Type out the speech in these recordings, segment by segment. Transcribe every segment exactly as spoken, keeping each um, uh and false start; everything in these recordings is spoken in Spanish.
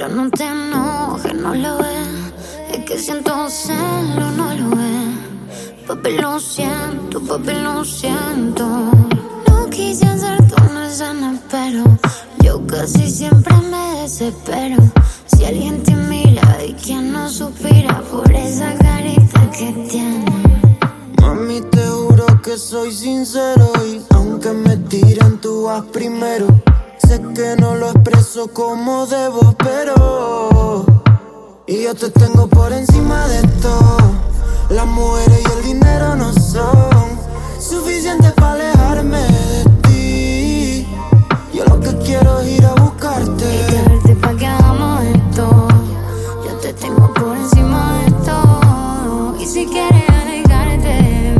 Pero no te enojes, no lo ves. Es que siento celo, no lo ves. Papi, lo siento, papi, lo siento. No quise hacerte una escena, pero yo casi siempre me desespero. Si alguien te mira y quien no suspira por esa carita que tiene. Mami, te juro que soy sincero y aunque me tiran, tú vas primero. Sé que no lo expreso como debo, pero y yo te tengo por encima de todo. Las mujeres y el dinero no son suficientes para alejarme de ti. Yo lo que quiero es ir a buscarte y traerte pa' que hagamos esto. Yo te tengo por encima de todo. Y si quieres alejarte de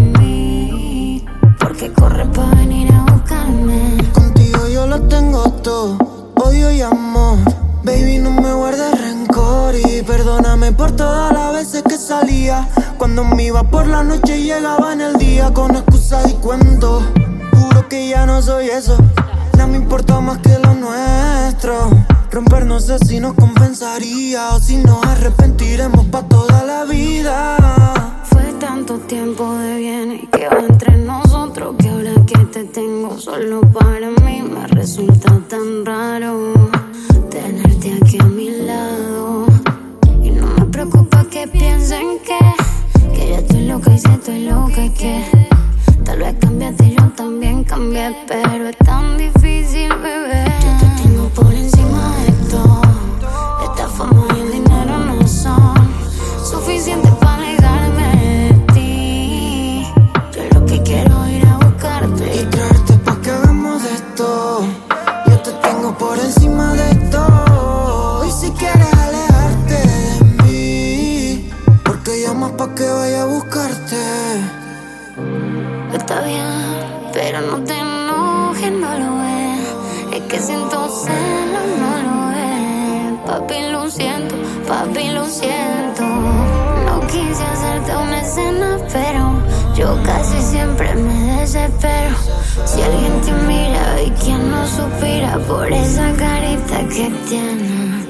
mí, porque corres pa' venir a buscarme. Contigo yo lo tengo todo, odio y amor. Baby, no me guardes rencor y perdóname por todas las veces que salía. Cuando me iba por la noche y llegaba en el día con excusas y cuentos. Juro que ya no soy eso, nada me importa más que lo nuestro. Romper no sé si nos compensaría o si nos arrepentiremos pa' toda la vida. Fue tanto tiempo de bien y que va entre nosotros que ahora que te tengo solo para mí me resulta tan raro tenerte aquí a mi lado. Y no me preocupa que piensen que Que yo estoy loca y si estoy loca y que tal vez cambiaste y yo también cambié, pero es tan difícil, bebé. Yo te tengo por encima de todo. Esta fama y el dinero no son suficientes para alejarme de ti. Yo lo que quiero es ir a buscarte y traerte pa' que hagamos de esto. Yo te tengo por encima de todo. Y si quieres alejarte de mí, porque llamas pa' que vaya a buscarte. Está bien, pero no te enojes, no lo ves. Es que siento celo, no lo ves. Papi, lo siento, papi, lo siento. No quise hacerte una escena, pero yo casi siempre me desespero. Si alguien te mira y quien no suspira por esa carita que tiene.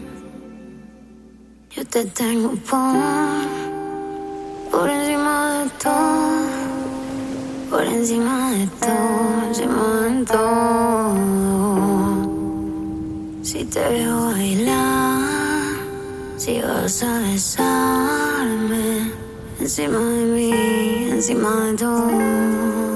Yo te tengo por, por encima de todo. Por encima de todo, encima de todo. Si te veo bailar, si vas a besarme, encima de mí, encima de todo.